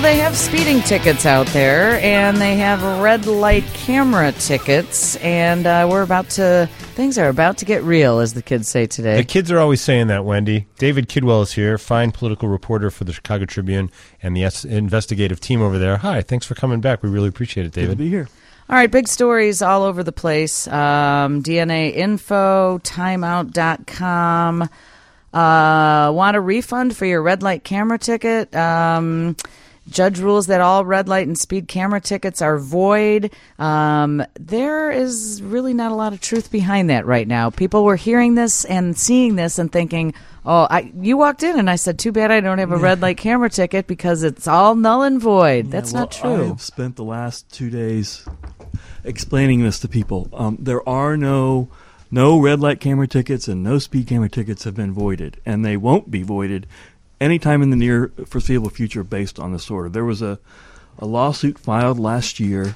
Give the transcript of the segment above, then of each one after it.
they have speeding tickets out there, and they have red light camera tickets, and things are about to get real, as the kids say today. The kids are always saying that, Wendy. David Kidwell is here, fine political reporter for the Chicago Tribune and the investigative team over there. Hi, thanks for coming back. We really appreciate it, David. Good to be here. All right, big stories all over the place. DNA Info, timeout.com. Want a refund for your red light camera ticket? Judge rules that all red light and speed camera tickets are void. There is really not a lot of truth behind that right now. People were hearing this and seeing this and thinking, you walked in and I said, too bad I don't have a red light camera ticket because it's all null and void. That's not true. I have spent the last 2 days explaining this to people. There are no red light camera tickets and no speed camera tickets have been voided, and they won't be voided anytime in the near foreseeable future based on this order. There was a lawsuit filed last year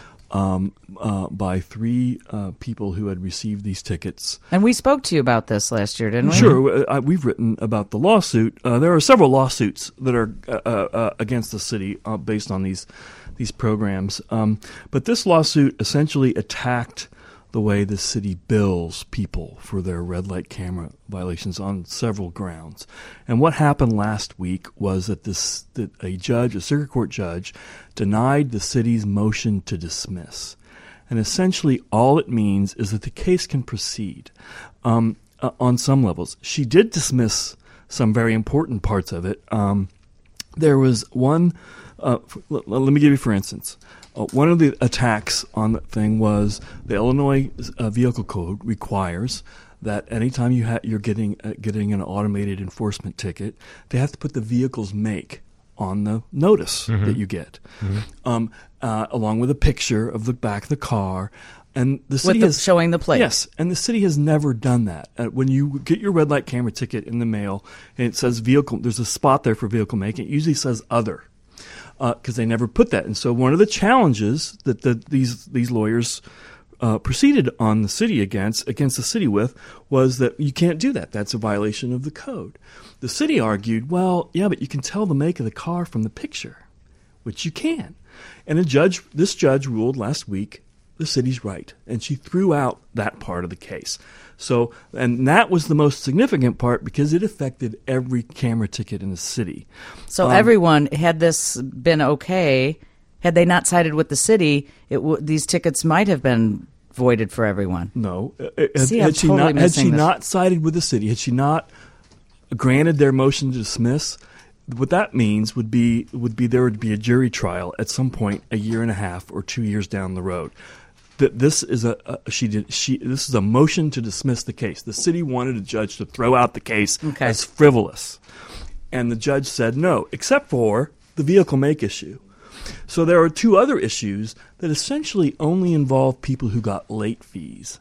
by 3 people who had received these tickets. And we spoke to you about this last year, didn't we? Sure. We've written about the lawsuit. There are several lawsuits that are against the city based on these programs. But this lawsuit essentially attacked the way the city bills people for their red light camera violations on several grounds. And what happened last week was that a circuit court judge, denied the city's motion to dismiss. And essentially all it means is that the case can proceed on some levels. She did dismiss some very important parts of it. There was one, let me give you for instance. One of the attacks on the thing was the Illinois Vehicle Code requires that anytime you're getting an automated enforcement ticket, they have to put the vehicle's make on the notice that you get, along with a picture of the back of the car. And the city showing the plate. Yes, and the city has never done that. When you get your red light camera ticket in the mail and it says vehicle, there's a spot there for vehicle make. It usually says other. Because they never put that. And so one of the challenges that these lawyers proceeded on the city against the city with was that you can't do that. That's a violation of the code. The city argued, well, yeah, but you can tell the make of the car from the picture, which you can. And this judge ruled last week the city's right, and she threw out that part of the case. So, and that was the most significant part because it affected every camera ticket in the city. So everyone, had this been okay, had they not sided with the city, these tickets might have been voided for everyone. No. Had she not sided with the city, had she not granted their motion to dismiss, what that means would be there would be a jury trial at some point a year and a half or 2 years down the road. This is a motion to dismiss the case. The city wanted a judge to throw out the case as frivolous, and the judge said no, except for the vehicle make issue. So there are 2 other issues that essentially only involve people who got late fees.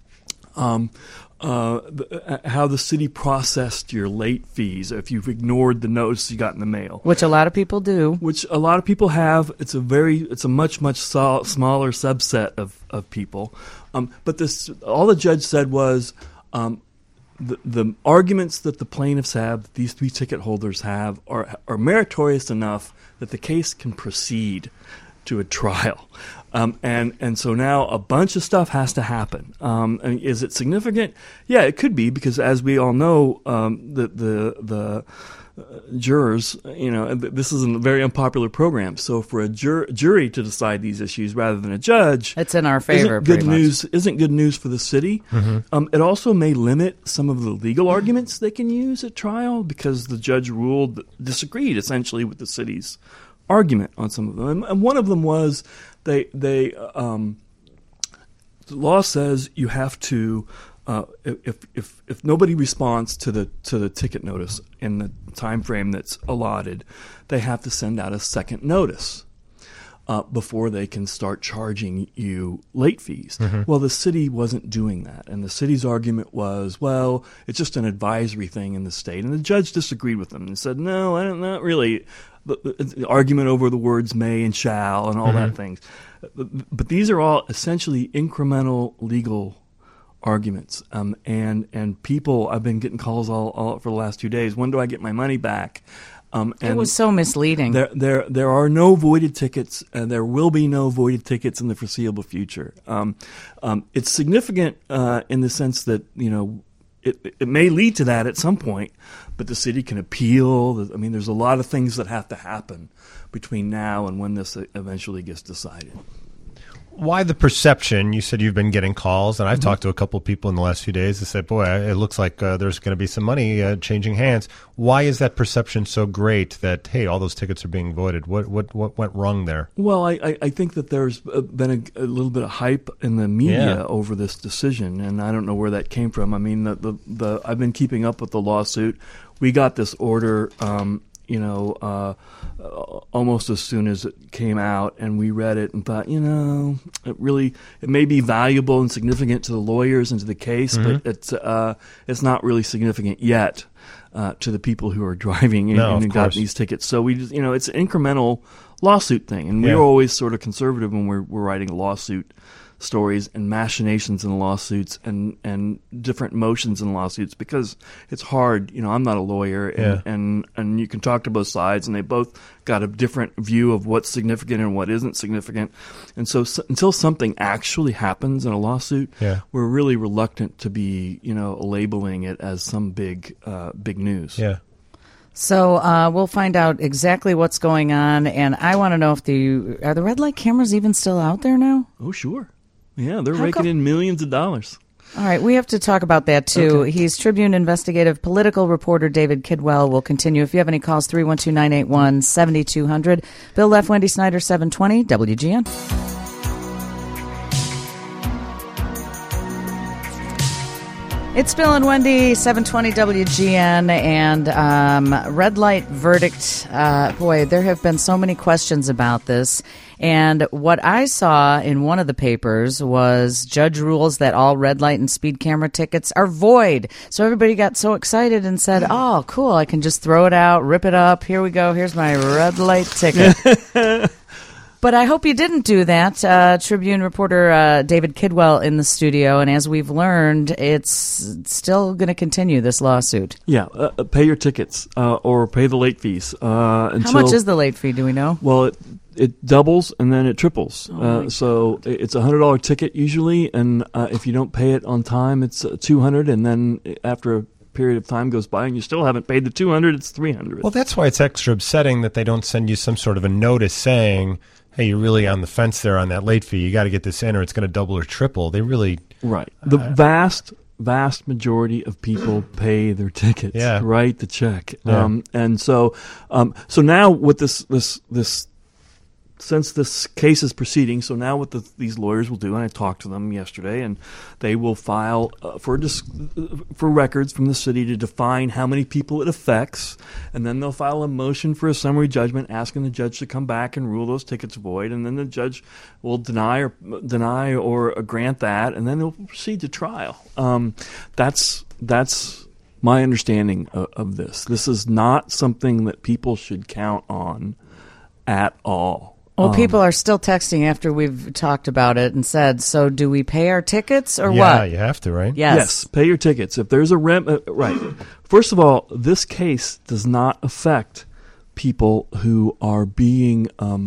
How the city processed your late fees if you've ignored the notice you got in the mail, which a lot of people do, which a lot of people have. It's a much smaller subset of people. But all the judge said was the arguments that the plaintiffs have, that these 3 ticket holders have, are meritorious enough that the case can proceed to a trial. And so now a bunch of stuff has to happen. Is it significant? Yeah, it could be, because as we all know, the jurors, this is a very unpopular program. So for a jury to decide these issues rather than a judge, it's in our favor. Isn't good news for the city. It also may limit some of the legal arguments they can use at trial, because the judge disagreed essentially with the city's argument on some of them. And one of them was the law says you have to if nobody responds to the ticket notice in the time frame that's allotted, they have to send out a second notice before they can start charging you late fees. Well, the city wasn't doing that, and the city's argument was, well, it's just an advisory thing in the state, and the judge disagreed with them and said, no, not really. The argument over the words may and shall and all that things. But these are all essentially incremental legal arguments. And people, I've been getting calls all for the last 2 days. When do I get my money back? And It was so misleading. There are no voided tickets, and there will be no voided tickets in the foreseeable future. It's significant in the sense that it may lead to that at some point, but the city can appeal. I mean, there's a lot of things that have to happen between now and when this eventually gets decided. Why the perception? You said you've been getting calls, and I've talked to a couple of people in the last few days that said, boy, it looks like there's going to be some money changing hands. Why is that perception so great that, hey, all those tickets are being voided? What went wrong there? Well, I think that there's been a little bit of hype in the media over this decision, and I don't know where that came from. I mean, I've been keeping up with the lawsuit. We got this order almost as soon as it came out, and we read it and thought, it may be valuable and significant to the lawyers and to the case, but it's not really significant yet to the people who are driving and got these tickets. So we just, it's an incremental lawsuit thing, and we're always sort of conservative when we're writing lawsuit stories and machinations in lawsuits and different motions in lawsuits, because it's hard. I'm not a lawyer, and you can talk to both sides, and they both got a different view of what's significant and what isn't significant. And so until something actually happens in a lawsuit, we're really reluctant to be labeling it as some big news. Yeah. So we'll find out exactly what's going on, and I want to know if are the red light cameras even still out there now? Oh, sure. Yeah, they're raking in millions of dollars. All right, we have to talk about that, too. Okay. He's Tribune investigative political reporter David Kidwell. Will continue. If you have any calls, 312-981-7200. Bill Leff, Wendy Snyder, 720, WGN. It's Bill and Wendy, 720 WGN, and red light verdict. Boy, there have been so many questions about this. And what I saw in one of the papers was judge rules that all red light and speed camera tickets are void. So everybody got so excited and said, oh, cool, I can just throw it out, rip it up. Here we go. Here's my red light ticket. But I hope you didn't do that. Tribune reporter David Kidwell in the studio, and as we've learned, it's still going to continue, this lawsuit. Yeah, pay your tickets or pay the late fees. How much is the late fee, do we know? Well, it doubles and then it triples. So it's a $100 ticket usually, and if you don't pay it on time, it's $200, and then after a period of time goes by and you still haven't paid the $200, it's $300. Well, that's why it's extra upsetting that they don't send you some sort of a notice saying, hey, you're really on the fence there on that late fee. You got to get this in or it's going to double or triple. They really... Right. The vast majority of people pay their tickets, write the check. Yeah. And so now with this since this case is proceeding, so now what these lawyers will do, and I talked to them yesterday, and they will file for records from the city to define how many people it affects, and then they'll file a motion for a summary judgment asking the judge to come back and rule those tickets void, and then the judge will deny or grant that, and then they'll proceed to trial. That's my understanding of this. This is not something that people should count on at all. Well, people are still texting after we've talked about it and said, so do we pay our tickets or what? Yeah, you have to, right? Yes, pay your tickets. If there's a right. First of all, this case does not affect people who are being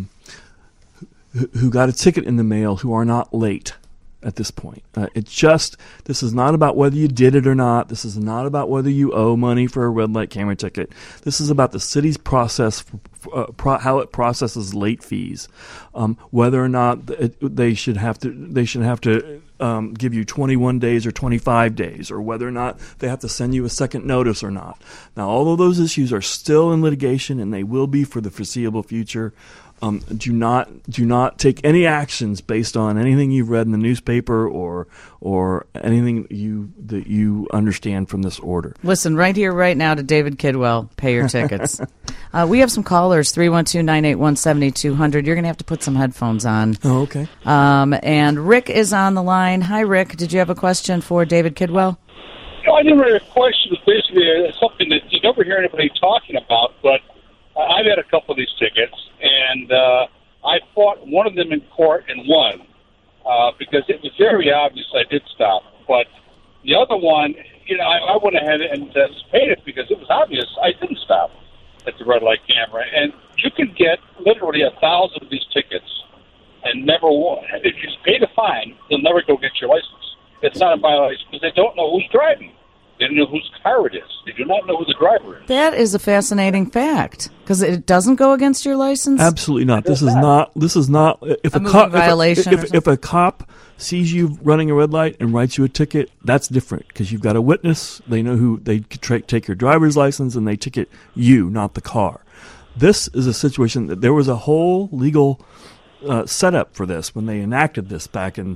who got a ticket in the mail who are not late at this point. This is not about whether you did it or not. This is not about whether you owe money for a red light camera ticket. This is about the city's process, how it processes late fees, whether or not they should have to give you 21 days or 25 days, or whether or not they have to send you a second notice or not. Now, all of those issues are still in litigation, and they will be for the foreseeable future. Do not take any actions based on anything you've read in the newspaper or anything that you understand from this order. Listen right here, right now to David Kidwell. Pay your tickets. We have some callers, 312-981-7200. You're going to have to put some headphones on. Oh, okay. And Rick is on the line. Hi, Rick. Did you have a question for David Kidwell? No, I didn't really have a question. It's basically something that you never hear anybody talking about, but I've had a couple of these tickets, and I fought one of them in court and won because it was very obvious I did stop. But the other one, I went ahead and paid it because it was obvious I didn't stop. at the red light camera, and you can get literally 1,000 of these tickets and never one. If you pay the fine, they'll never go get your license. It's not a violation because they don't know who's driving. They don't know whose car it is. They do not know who the driver is. That is a fascinating fact because it doesn't go against your license. Absolutely not. This is not. If if a cop sees you running a red light and writes you a ticket, that's different because you've got a witness. They know who they take your driver's license and they ticket you, not the car. This is a situation that there was a whole legal setup for this when they enacted this back in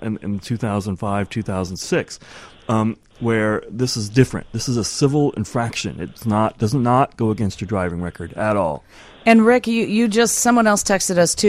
2005, 2006. Where this is different. This is a civil infraction. Does not go against your driving record at all. And Rick, someone else texted us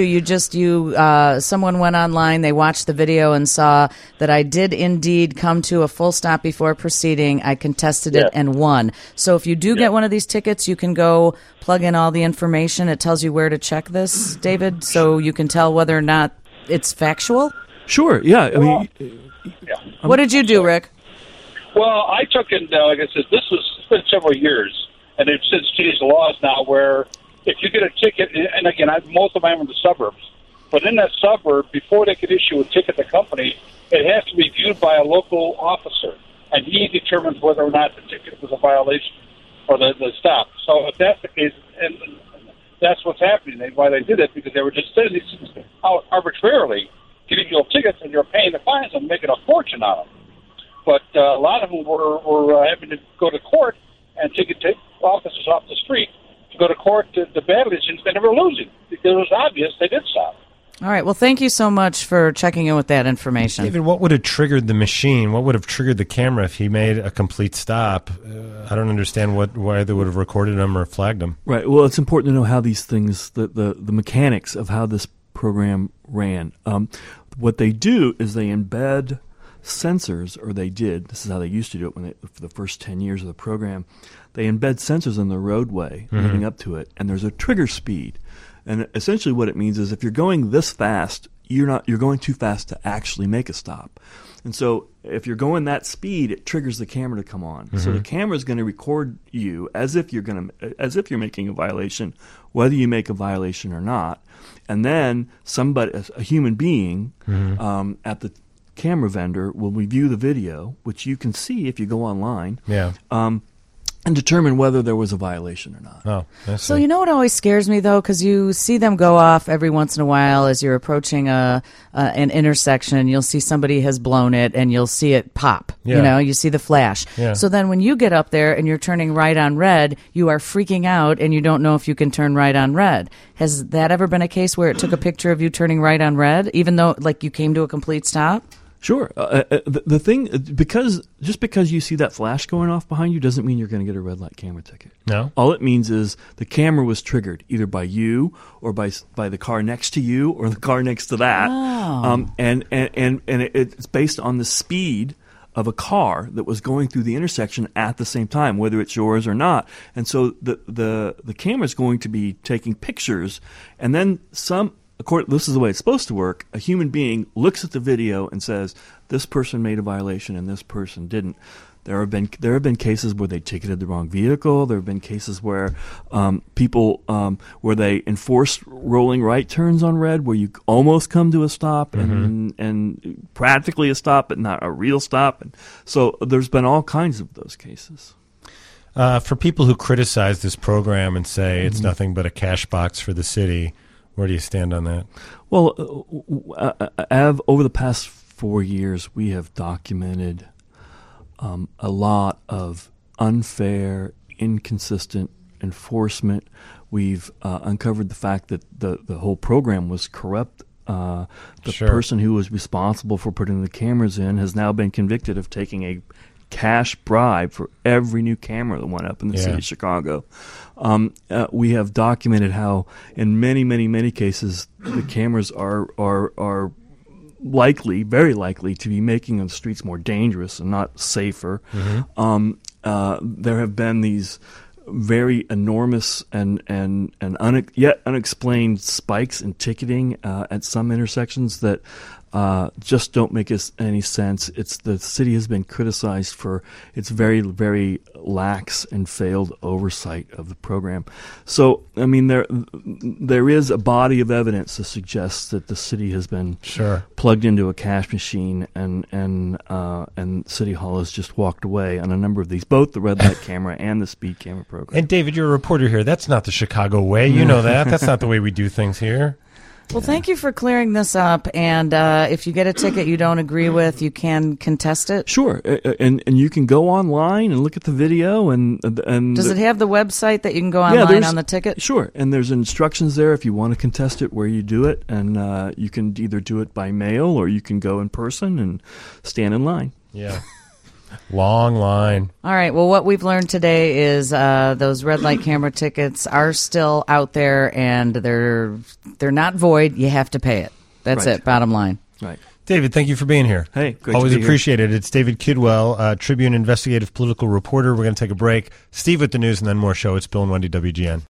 too. Someone went online, they watched the video and saw that I did indeed come to a full stop before proceeding. I contested it and won. So if you do get one of these tickets, you can go plug in all the information. It tells you where to check this, David, so you can tell whether or not it's factual. Sure. Yeah. What did you do, Rick? Well, I took it, like I said, it's been several years, and they've since changed the laws now where if you get a ticket, and again, most of them are in the suburbs, but in that suburb, before they could issue a ticket to the company, it has to be viewed by a local officer, and he determines whether or not the ticket was a violation or the stop. So if that's the case, and that's what's happening, why they did it, because they were just sending these things out arbitrarily, giving you tickets, and you're paying the fines and making a fortune on them. But a lot of them were having to go to court and take officers off the street to go to court to battle these things. They were losing because it was obvious they did stop. All right. Well, thank you so much for checking in with that information. David, what would have triggered the machine? What would have triggered the camera if he made a complete stop? I don't understand why they would have recorded him or flagged him. Right. Well, it's important to know how these things, the mechanics of how this program ran. What they do is they embed sensors, or they did. This is how they used to do it for the first 10 years of the program. They embed sensors in the roadway leading up to it, and there's a trigger speed. And essentially what it means is if you're going this fast, you're going too fast to actually make a stop. And so if you're going that speed, it triggers the camera to come on. So the camera is going to record you as if you're making a violation, whether you make a violation or not. And then a human being at the camera vendor will review the video, which you can see if you go online, and determine whether there was a violation or not. Oh, I see. So you know what always scares me, though, because you see them go off every once in a while as you're approaching an intersection. You'll see somebody has blown it, and you'll see it pop. Yeah. You see the flash. Yeah. So then when you get up there and you're turning right on red, you are freaking out, and you don't know if you can turn right on red. Has that ever been a case where it took a picture of you turning right on red, even though you came to a complete stop? Sure. The thing, because you see that flash going off behind you doesn't mean you're going to get a red light camera ticket. No. All it means is the camera was triggered either by you or by the car next to you or the car next to that. Oh. And it's based on the speed of a car that was going through the intersection at the same time, whether it's yours or not. And so the camera is going to be taking pictures, and then this is the way it's supposed to work. A human being looks at the video and says, this person made a violation and this person didn't. There have been cases where they ticketed the wrong vehicle. There have been cases where people where they enforced rolling right turns on red, where you almost come to a stop and practically a stop, but not a real stop. And so there's been all kinds of those cases. For people who criticize this program and say it's nothing but a cash box for the city, where do you stand on that? Well, over the past 4 years, we have documented a lot of unfair, inconsistent enforcement. We've uncovered the fact that the whole program was corrupt. The person who was responsible for putting the cameras in has now been convicted of taking a cash bribe for every new camera that went up in the city of Chicago. We have documented how, in many, many, many cases, the cameras are likely, very likely, to be making the streets more dangerous and not safer. There have been these very enormous and yet unexplained spikes in ticketing at some intersections that just don't make any sense. The city has been criticized for its very, very lax and failed oversight of the program. So, I mean, there is a body of evidence to suggest that the city has been plugged into a cash machine, and City Hall has just walked away on a number of these, both the red light camera and the speed camera program. And David, you're a reporter here. That's not the Chicago way. You know that. That's not the way we do things here. Well, thank you for clearing this up. And if you get a ticket you don't agree with, you can contest it. Sure, and you can go online and look at the video. And does it have the website that you can go online on the ticket? Sure, and there's instructions there if you want to contest it, where you do it, and you can either do it by mail or you can go in person and stand in line. Yeah. Long line. All right. Well, what we've learned today is those red light camera tickets are still out there, and they're not void. You have to pay it. That's it. Bottom line. Right. David, thank you for being here. Hey, great always to be appreciate it. It's David Kidwell, Tribune investigative political reporter. We're going to take a break. Steve with the news and then more show. It's Bill and Wendy, WGN.